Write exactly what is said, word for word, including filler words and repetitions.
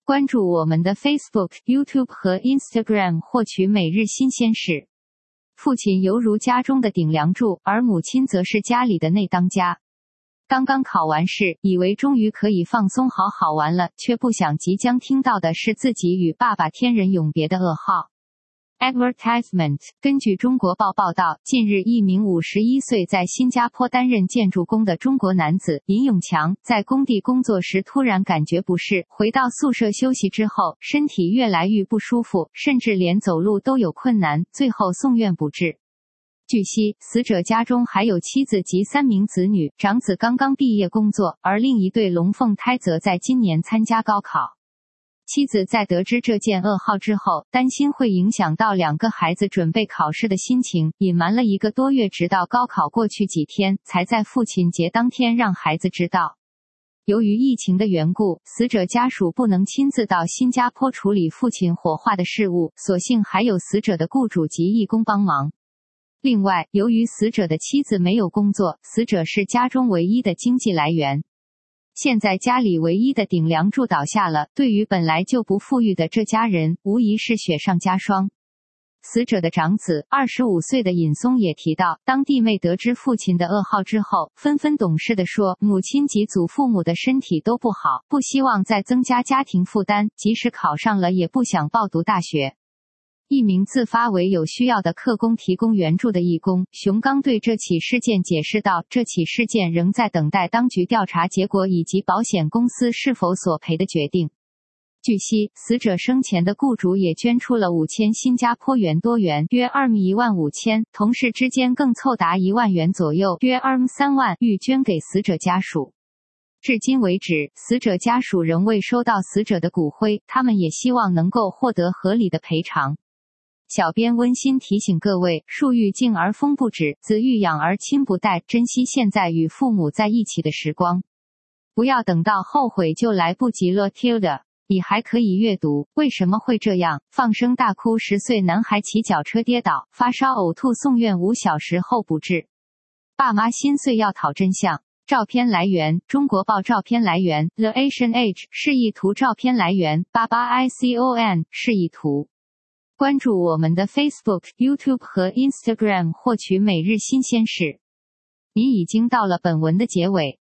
关注我们的 Facebook、YouTube 和 Instagram 获取每日新鲜事。父亲犹如家中的顶梁柱，而母亲则是家里的内当家。刚刚考完试，以为终于可以放松好好玩了，却不想即将听到的是自己与爸爸天人永别的噩耗。Advertisement。 根据中国报报道，近日一名五十一岁在新加坡担任建筑工的中国男子林永强，在工地工作时突然感觉不适，回到宿舍休息之后，身体越来越不舒服，甚至连走路都有困难，最后送院不治。据悉，死者家中还有妻子及三名子女，长子刚刚毕业工作，而另一对龙凤胎则在今年参加高考。妻子在得知这件噩耗之后，担心会影响到两个孩子准备考试的心情，隐瞒了一个多月，直到高考过去几天，才在父亲节当天让孩子知道。由于疫情的缘故，死者家属不能亲自到新加坡处理父亲火化的事务，所幸还有死者的雇主及义工帮忙。另外，由于死者的妻子没有工作，死者是家中唯一的经济来源。现在家里唯一的顶梁柱倒下了，对于本来就不富裕的这家人，无疑是雪上加霜。死者的长子二十五岁的尹松也提到，当弟妹得知父亲的噩耗之后，纷纷懂事地说，母亲及祖父母的身体都不好，不希望再增加家庭负担，即使考上了也不想报读大学。一名自发为有需要的客工提供援助的义工熊刚对这起事件解释道，这起事件仍在等待当局调查结果以及保险公司是否索赔的决定。据悉，死者生前的雇主也捐出了五千新加坡元多元，约二一万五千，同事之间更凑达一万元左右，约二三万，欲捐给死者家属。至今为止，死者家属仍未收到死者的骨灰，他们也希望能够获得合理的赔偿。小编温馨提醒各位，树欲静而风不止，子欲养而亲不待，珍惜现在与父母在一起的时光，不要等到后悔就来不及了。 Tilda， 你还可以阅读，为什么会这样？放声大哭，十岁男孩骑脚车跌倒，发烧呕吐送院五小时后不治，爸妈心碎要讨真相。照片来源：中国报。照片来源 The Asian Age。 示意图。照片来源 八八 icon。 示意图。关注我们的 Facebook、YouTube 和 Instagram 获取每日新鲜事。你已经到了本文的结尾。